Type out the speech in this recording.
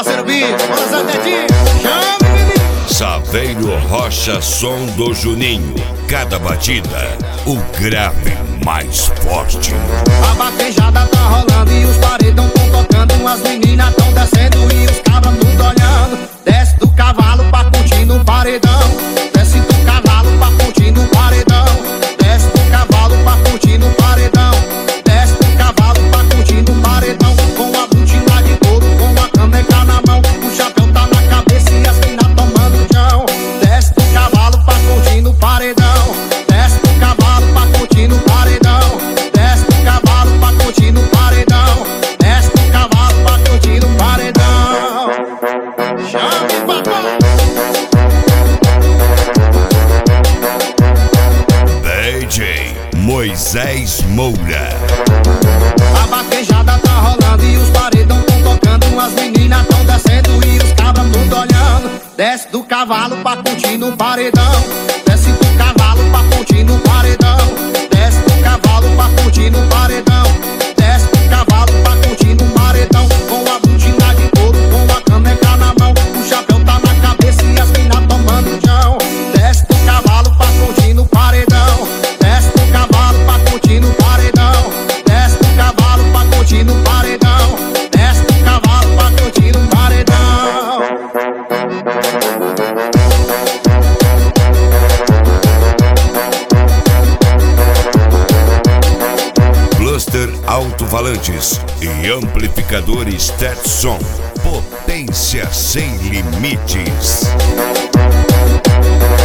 parceiro Bi, bora Zé Netinho, chame, menino. Saveiro Rocha, som do Juninho. Cada batida, o grave mais forte. A vaquejada tá rolando e os paredão tão tocando. As meninas tão descendo e os cabras tudo olhando. Desce do cavalo pra curtir no paredão. Desce do cavalo pra curtir no paredão. Desce do cavalo pra curtir no paredão. Desce do cavalo pra curtir no paredão. Com a botina de couro, com a caneca na mão. O chapéu tá na cabeça e as minas tomando chão. Desce do cavalo pra curtir no paredão. Desce do cavalo pra curtir no paredão. Desce do cavalo pra curtir no paredão. Desce do cavalo pra curtir no paredão. Chame, papai. DJ Moisés Moura. A vaquejada tá rolando e os paredão tão tocando. As meninas tão descendo e os cabras tudo olhando. Desce do cavalo pra curtir no paredão. Desce do cavalo pra curtir no paredão. Desce do cavalo pra curtir no paredão. Desce do cavalo pra curtir no paredão. Com a botina de couro, com a caneca na mão. O chapéu tá na cabeça e as minas tomando chão. Desce do cavalo pra curtir no paredão. Desce do cavalo pra curtir no paredão. Desce do cavalo pra curtir no paredão. Desce do cavalo pra curtir no paredão. Cluster alto-falantes e amplificadores Tetson. Potência sem limites.